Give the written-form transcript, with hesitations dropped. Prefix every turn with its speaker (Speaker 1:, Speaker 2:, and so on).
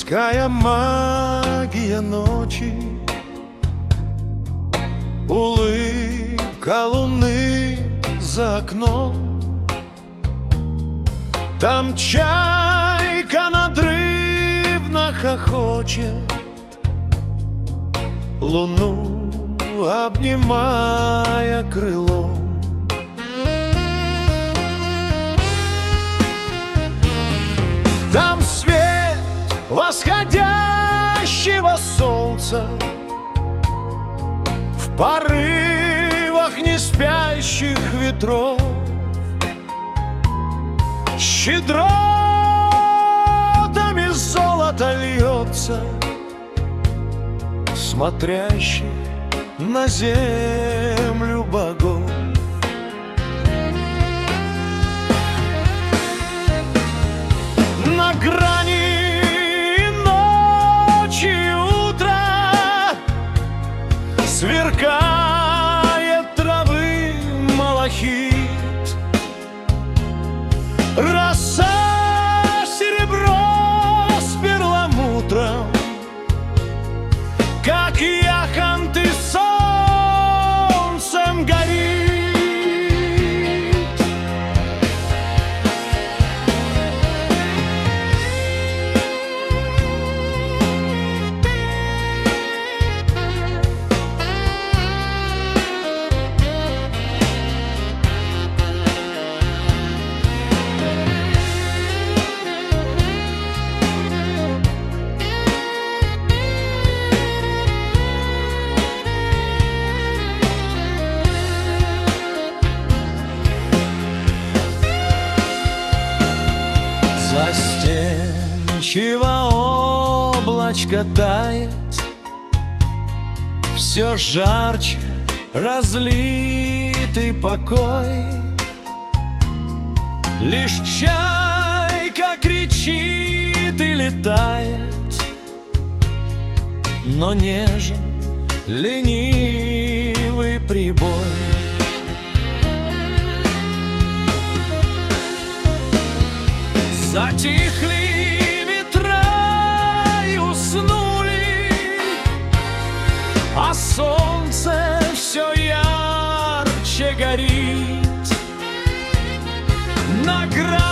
Speaker 1: Морская магия ночи, улыбка луны за окном. Там чайка надрывно хохочет, луну обнимая крылом. Там свет восходящего солнца в порывах неспящих ветров щедротами золото льется, смотрящих на землю богов. На грани ночи и утра сверкает травы малахит, роса серебро с перламутром, как яхонты солнцем горит. Застенчиво облачко тает, все жарче разлитый покой. Лишь чайка кричит и летает, но нежен ленивый прибой. Затихли ветра и уснули, а солнце все ярче горит. На грани